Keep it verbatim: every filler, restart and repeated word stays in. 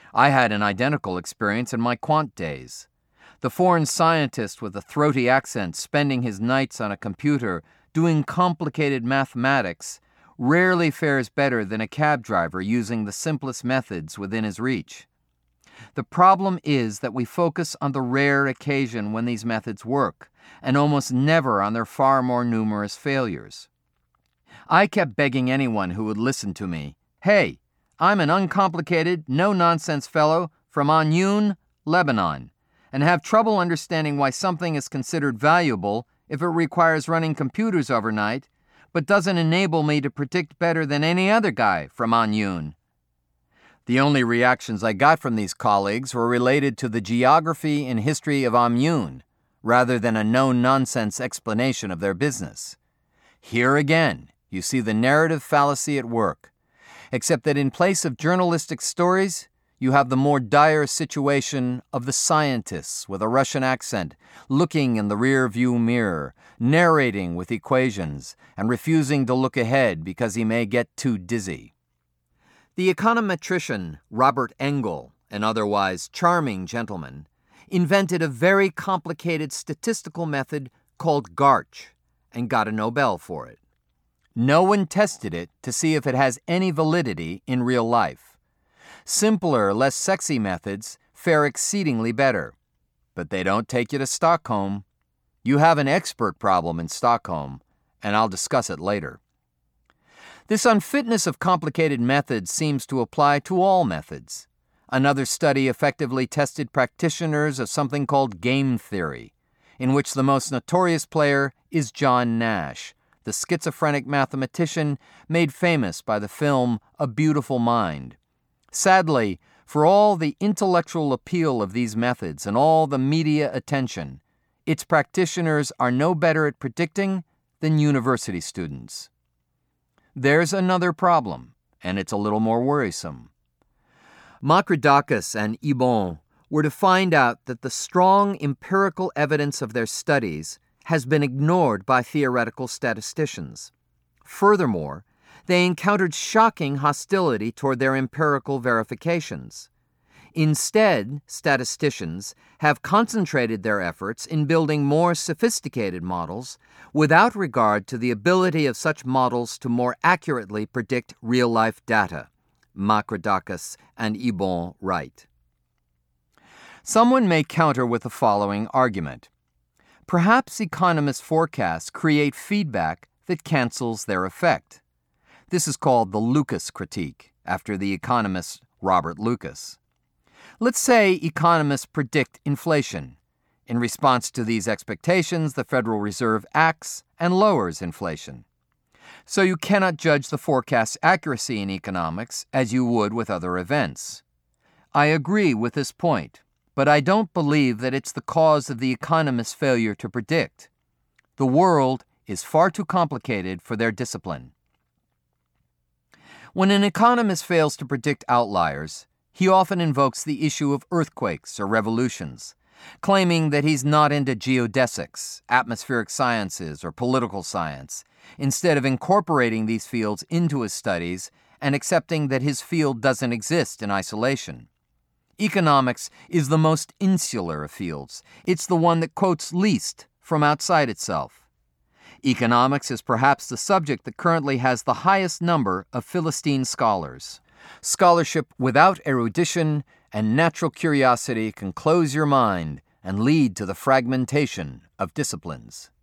I had an identical experience in my quant days. The foreign scientist with a throaty accent spending his nights on a computer doing complicated mathematics rarely fares better than a cab driver using the simplest methods within his reach. The problem is that we focus on the rare occasion when these methods work, and almost never on their far more numerous failures. I kept begging anyone who would listen to me, "Hey, I'm an uncomplicated, no-nonsense fellow from Anyun, Lebanon, and have trouble understanding why something is considered valuable if it requires running computers overnight, but doesn't enable me to predict better than any other guy from Anyun." The only reactions I got from these colleagues were related to the geography and history of Anyun, rather than a no-nonsense explanation of their business. Here again, you see the narrative fallacy at work, except that in place of journalistic stories, you have the more dire situation of the scientists with a Russian accent, looking in the rear-view mirror, narrating with equations, and refusing to look ahead because he may get too dizzy. The econometrician Robert Engel, an otherwise charming gentleman, invented a very complicated statistical method called GARCH and got a Nobel for it. No one tested it to see if it has any validity in real life. Simpler, less sexy methods fare exceedingly better, but they don't take you to Stockholm. You have an expert problem in Stockholm, and I'll discuss it later. This unfitness of complicated methods seems to apply to all methods. Another study effectively tested practitioners of something called game theory, in which the most notorious player is John Nash, the schizophrenic mathematician made famous by the film A Beautiful Mind. Sadly, for all the intellectual appeal of these methods and all the media attention, its practitioners are no better at predicting than university students. There's another problem, and it's a little more worrisome. Makridakis and Ibon were to find out that the strong empirical evidence of their studies has been ignored by theoretical statisticians. Furthermore, they encountered shocking hostility toward their empirical verifications. Instead, statisticians have concentrated their efforts in building more sophisticated models without regard to the ability of such models to more accurately predict real-life data. Makridakis and Ibon write. Someone may counter with the following argument. Perhaps economists' forecasts create feedback that cancels their effect. This is called the Lucas critique, after the economist Robert Lucas. Let's say economists predict inflation. In response to these expectations, the Federal Reserve acts and lowers inflation. So you cannot judge the forecast's accuracy in economics as you would with other events. I agree with this point, but I don't believe that it's the cause of the economist's failure to predict. The world is far too complicated for their discipline. When an economist fails to predict outliers, he often invokes the issue of earthquakes or revolutions, claiming that he's not into geodesics, atmospheric sciences, or political science, instead of incorporating these fields into his studies and accepting that his field doesn't exist in isolation. Economics is the most insular of fields. It's the one that quotes least from outside itself. Economics is perhaps the subject that currently has the highest number of Philistine scholars. Scholarship without erudition and natural curiosity can close your mind and lead to the fragmentation of disciplines.